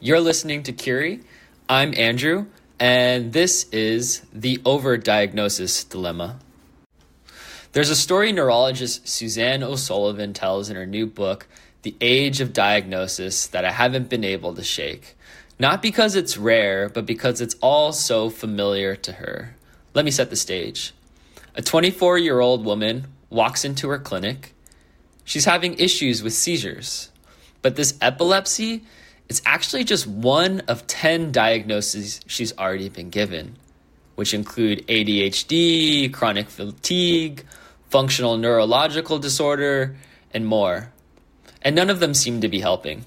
You're listening to Curie. I'm Andrew, and this is the overdiagnosis dilemma. There's a story neurologist Suzanne O'Sullivan tells in her new book, The Age of Diagnosis, that I haven't been able to shake. Not because it's rare, but because it's all so familiar to her. Let me set the stage. A 24-year-old woman walks into her clinic. She's having issues with seizures, but this epilepsy is actually just one of 10 diagnoses she's already been given, which include ADHD, chronic fatigue, functional neurological disorder, and more. And none of them seem to be helping.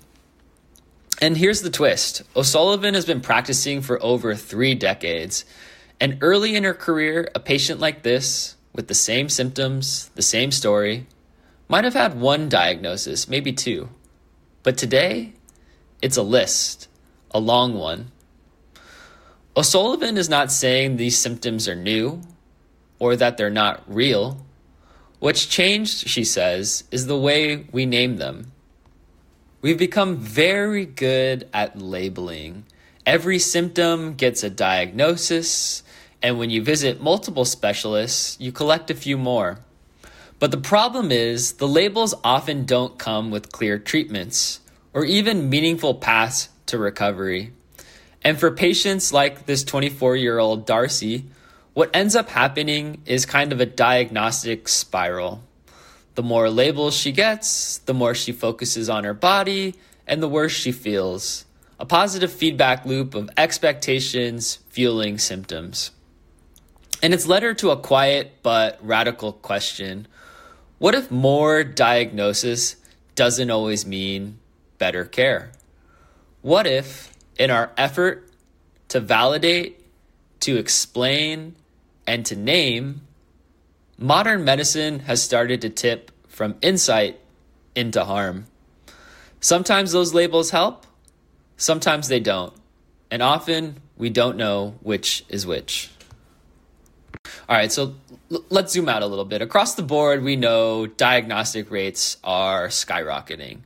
And here's the twist. O'Sullivan has been practicing for over 3 decades. And early in her career, a patient like this, with the same symptoms, the same story, might have had 1 diagnosis, maybe 2. But today, it's a list, a long one. O'Sullivan is not saying these symptoms are new or that they're not real. What's changed, she says, is the way we name them. We've become very good at labeling. Every symptom gets a diagnosis, and when you visit multiple specialists, you collect a few more. But the problem is, the labels often don't come with clear treatments or even meaningful paths to recovery. And for patients like this 24-year-old Darcy, what ends up happening is kind of a diagnostic spiral. The more labels she gets, the more she focuses on her body, and the worse she feels. A positive feedback loop of expectations fueling symptoms. And it's led her to a quiet but radical question. What if more diagnosis doesn't always mean better care? What if, in our effort to validate, to explain, and to name, modern medicine has started to tip from insight into harm? Sometimes those labels help, sometimes they don't, and often we don't know which is which. All right, so let's zoom out a little bit. Across the board, we know diagnostic rates are skyrocketing.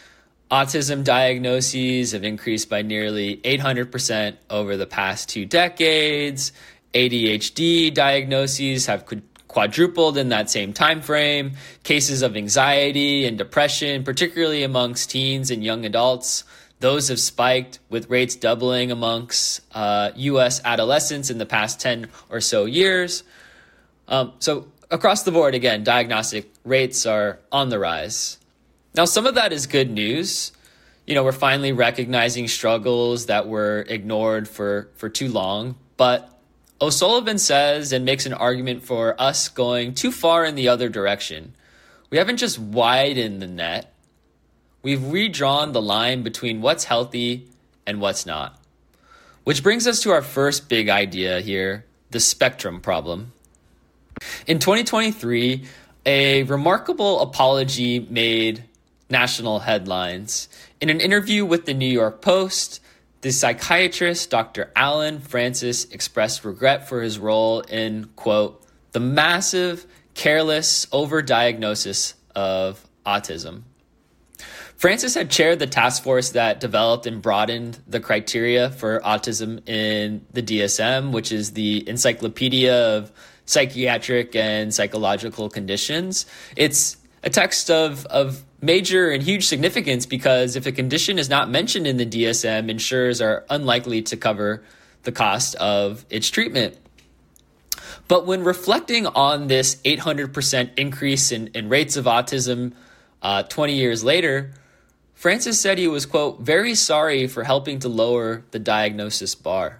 Autism diagnoses have increased by nearly 800% over the past 2 decades. ADHD diagnoses have quadrupled in that same time frame. Cases of anxiety and depression, particularly amongst teens and young adults, those have spiked, with rates doubling amongst U.S. adolescents in the past 10 or so years. So across the board, again, diagnostic rates are on the rise. Now, some of that is good news. We're finally recognizing struggles that were ignored for too long. But O'Sullivan says and makes an argument for us going too far in the other direction. We haven't just widened the net. We've redrawn the line between what's healthy and what's not. Which brings us to our first big idea here, the spectrum problem. In 2023, a remarkable apology made national headlines. In an interview with the New York Post, the psychiatrist Dr. Allen Francis expressed regret for his role in, quote, the massive, careless overdiagnosis of autism. Francis had chaired the task force that developed and broadened the criteria for autism in the DSM, which is the Encyclopedia of Psychiatric and Psychological Conditions. It's a text of major and huge significance because if a condition is not mentioned in the DSM, insurers are unlikely to cover the cost of its treatment. But when reflecting on this 800% increase in rates of autism 20 years later, Francis said he was, quote, very sorry for helping to lower the diagnosis bar.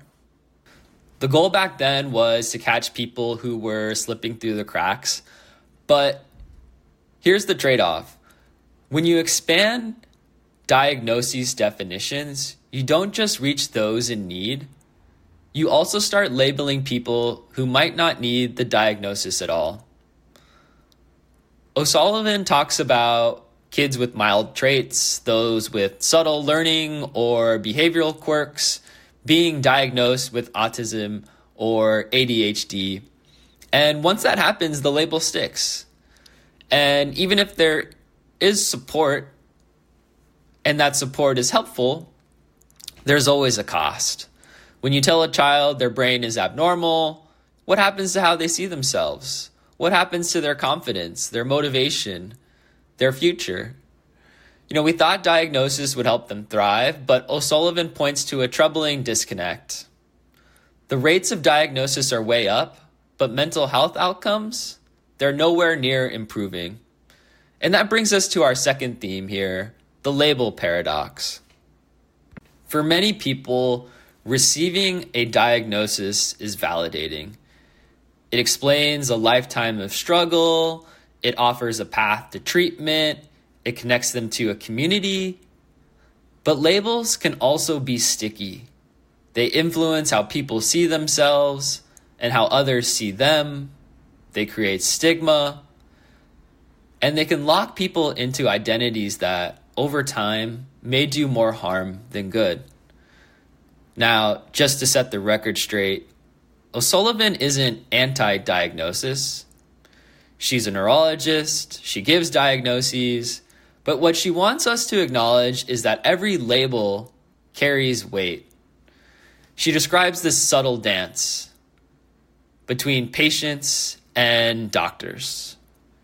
The goal back then was to catch people who were slipping through the cracks. But here's the trade-off. When you expand diagnoses definitions, you don't just reach those in need. You also start labeling people who might not need the diagnosis at all. O'Sullivan talks about kids with mild traits, those with subtle learning or behavioral quirks, being diagnosed with autism or ADHD. And once that happens, the label sticks. And even if there is support and that support is helpful, There's always a cost. When you tell a child their brain is abnormal, what happens to how they see themselves? What happens to their confidence, their motivation, their future? We thought diagnosis would help them thrive, but O'Sullivan points to a troubling disconnect. The rates of diagnosis are way up, but mental health outcomes, they're nowhere near improving. And that brings us to our second theme here, the label paradox. For many people, receiving a diagnosis is validating. It explains a lifetime of struggle, it offers a path to treatment, it connects them to a community. But labels can also be sticky. They influence how people see themselves and how others see them. They create stigma. And they can lock people into identities that, over time, may do more harm than good. Now, just to set the record straight, O'Sullivan isn't anti-diagnosis. She's a neurologist, she gives diagnoses, but what she wants us to acknowledge is that every label carries weight. She describes this subtle dance between patients and doctors.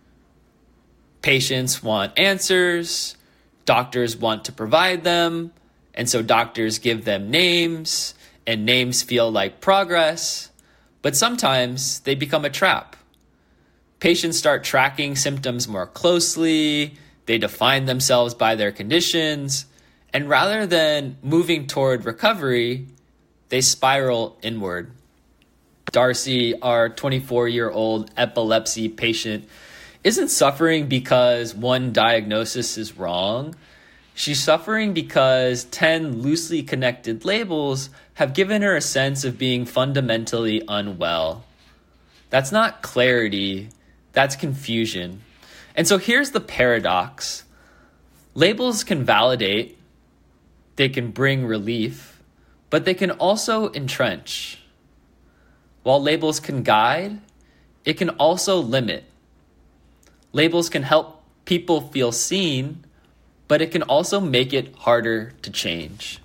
Patients want answers, doctors want to provide them, and so doctors give them names, and names feel like progress, but sometimes they become a trap. Patients start tracking symptoms more closely, they define themselves by their conditions, and rather than moving toward recovery, they spiral inward. Darcy, our 24-year-old epilepsy patient, isn't suffering because one diagnosis is wrong. She's suffering because 10 loosely connected labels have given her a sense of being fundamentally unwell. That's not clarity, that's confusion. And so here's the paradox. Labels can validate, they can bring relief, but they can also entrench. While labels can guide, it can also limit. Labels can help people feel seen, but it can also make it harder to change.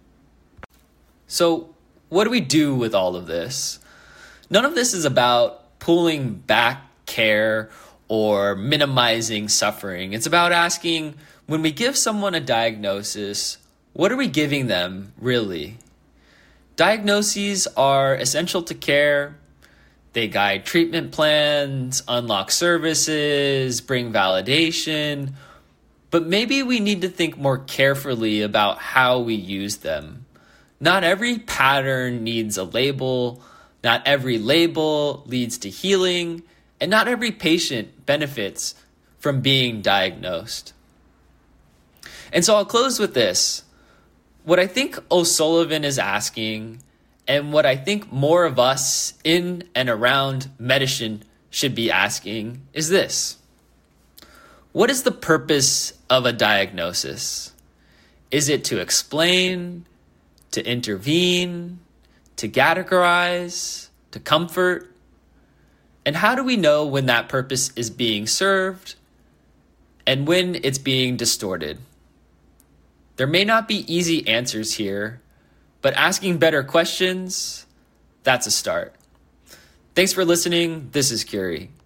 So, what do we do with all of this? None of this is about pulling back care or minimizing suffering. It's about asking, when we give someone a diagnosis, what are we giving them really? Diagnoses are essential to care. They guide treatment plans, unlock services, bring validation. But maybe we need to think more carefully about how we use them. Not every pattern needs a label. Not every label leads to healing. And not every patient benefits from being diagnosed. And so I'll close with this. What I think O'Sullivan is asking, and what I think more of us in and around medicine should be asking, is this. What is the purpose of a diagnosis? Is it to explain, to intervene, to categorize, to comfort? And how do we know when that purpose is being served and when it's being distorted? There may not be easy answers here, but asking better questions, that's a start. Thanks for listening. This is Curie.